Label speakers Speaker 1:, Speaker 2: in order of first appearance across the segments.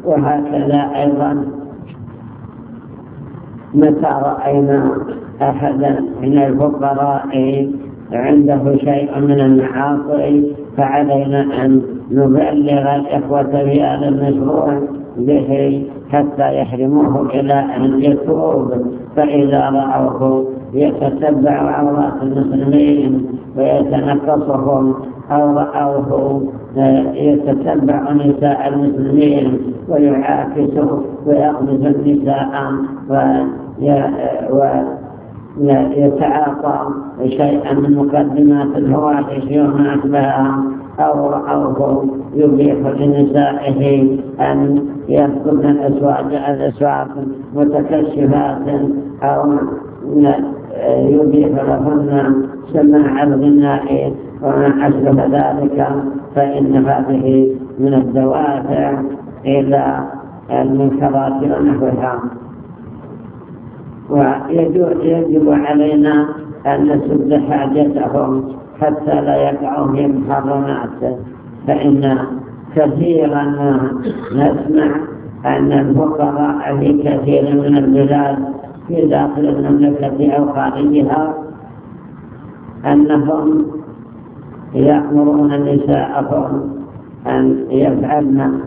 Speaker 1: وهكذا أيضا متى رأينا أحدا من الفقراء عنده شيء من المعاصي فعلينا أن نبلغ الإخوة في هذا المشروع به حتى يحرموه إلى أن يتوب. فإذا رأوه يتتبع عورات المسلمين ويتنقصهم أو رأوه يتتبع نساء المسلمين ويعاكس ويغمز النساء ويتعاطى شيئا من مقدمات الفواحش وما أشبهها أو رأوه يبيح لنسائه أن يدخلن الأسواق متكشفات أو يبيح لهن سماع الغناء وما أشبه ذلك، فإن هذه من الدوافع إلى المنكرات ونحوها. ويجب علينا أن نسد حاجتهم حتى لا يقعوا في محرمات، فإن كثيرا ما نسمع أن الفقراء في كثير من البلاد في داخل المملكة أو خارجها أنهم يأمرون نساءهم أن يفعلن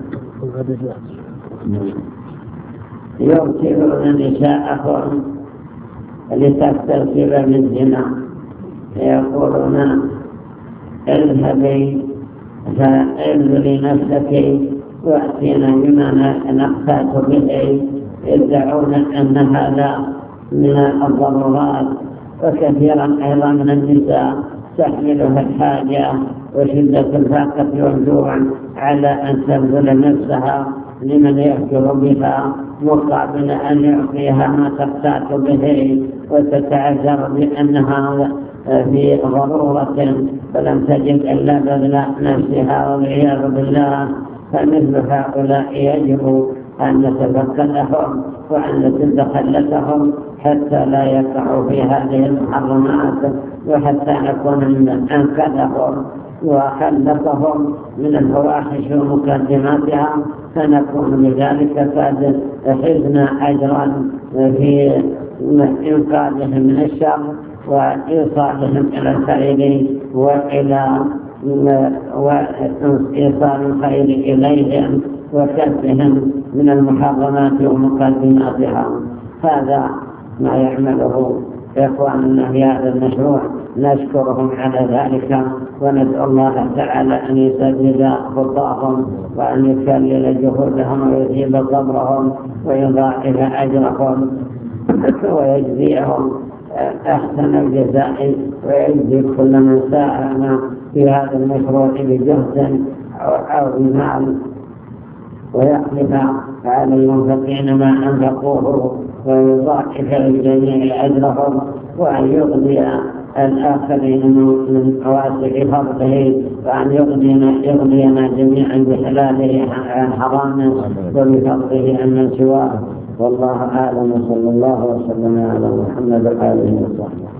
Speaker 1: يرسلون نساءهم لتسترسل من زنا، يقولون اذهبي فاذلي نفسك وأتينا بما نقتات به، يدعون أن هذا من الضرورات. وكثيرا أيضا من النساء تحملها الحاجة وشدة الفاقة والجوع على أن تبذل نفسها لمن يفكر بها مقابل أن يعطيها ما تقتات به، وتتعذر بأنها في ضرورة فلم تجد إلا بذل نفسها والعياذ بالله. فمثل هؤلاء يجب أن نتفقدهم وأن نتخلتهم حتى لا يقعوا في هذه المحرمات، وحتى نكون من أنقذهم وخلصهم من الفواحش ومقدماتها، فنكون بذلك قد حزنا أجرا في إنقاذهم من الشر وإيصالهم إلى الخير وإيصال الخير إليهم وكفهم من المحرمات ومقدماتها. هذا ما يعمله إخواننا في هذا المشروع، نشكرهم على ذلك وندعو الله تعالى أن يسدد خطاهم وأن يكلل جهودهم ويجيب صبرهم ويضاعف أجرهم ويجزيهم أحسن الجزاء، ويجزي كل من ساهم في هذا المشروع بجهد أو بمال، ويحلف على المنفقين ما أنفقوه ويضاعف للجميع أجرهم، وأن يغني الآخرين من واسع فضله، وأن يغنينا جميعا بحلاله عن حرامه وبفضله عن من سواه. والله أعلم، صلى الله وسلم على محمد وآله وصحبه.